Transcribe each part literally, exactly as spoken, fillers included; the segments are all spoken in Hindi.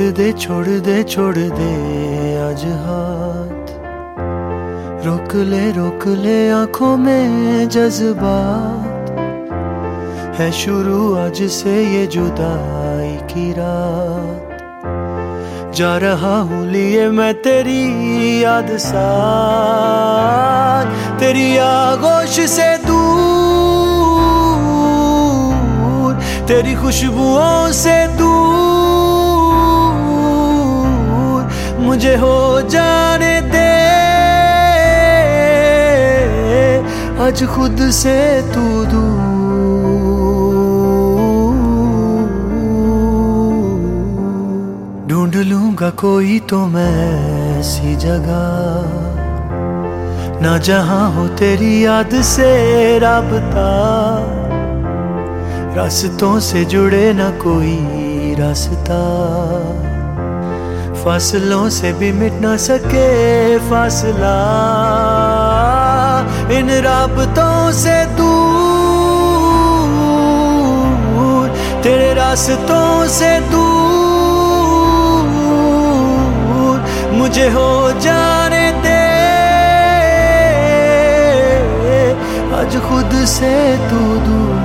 दे छोड़ दे छोड़ दे आज हाथ, रोक ले रोक ले आंखों में जज्बात, है शुरू आज से ये जुदाई की रात। जा रहा हूँ लिए मैं तेरी याद साथ, तेरी आगोश से दूर, तेरी खुशबुओं से दूर, मुझे हो जाने दे आज खुद से तू दूर। ढूंढ लूंगा कोई तो मैं ऐसी जगह, ना जहां हो तेरी याद से राबता, रास्तों से जुड़े ना कोई रास्ता, फासलों से भी मिट ना सके फासला, इन राबतों से दूर, तेरे रास्तों से दूर, मुझे हो जाने दे आज खुद से तू दूर।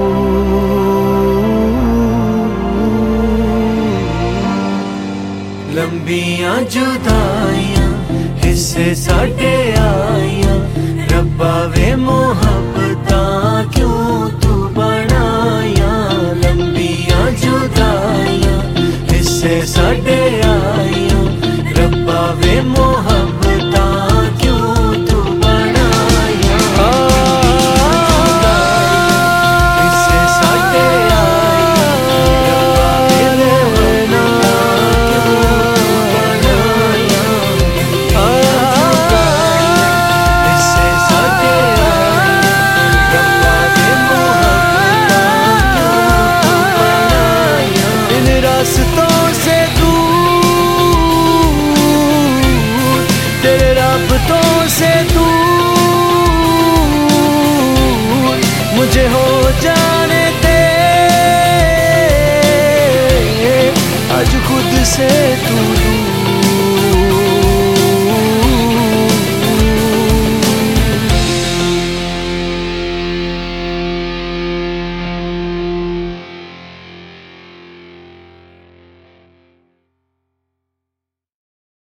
लंबियां जुदाइयां हिस्से साडे आइयां, रब्बा वे मोहब्बतां क्यों तू बनाया। लंबियां जुदाइयां हिस्से साडे